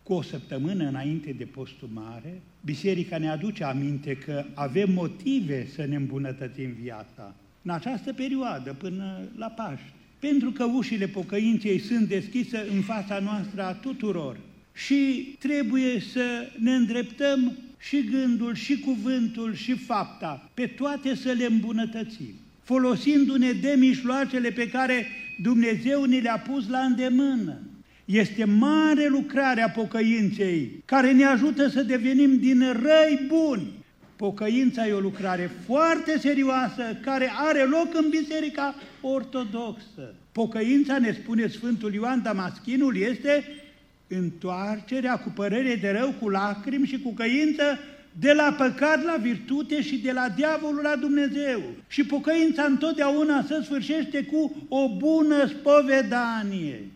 cu o săptămână înainte de postul mare, biserica ne aduce aminte că avem motive să ne îmbunătățim viața în această perioadă până la Paști. Pentru că ușile pocăinței sunt deschise în fața noastră a tuturor și trebuie să ne îndreptăm și gândul, și cuvântul, și fapta, pe toate să le îmbunătățim, folosindu-ne de mijloacele pe care Dumnezeu ni le-a pus la îndemână. Este mare lucrarea pocăinței, care ne ajută să devenim din răi buni. Pocăința e o lucrare foarte serioasă, care are loc în Biserica Ortodoxă. Pocăința, ne spune Sfântul Ioan Damaschinul, este întoarcerea cu părere de rău, cu lacrimi și cu căință, de la păcat la virtute și de la diavolul la Dumnezeu. Și pocăința întotdeauna se sfârșește cu o bună spovedanie.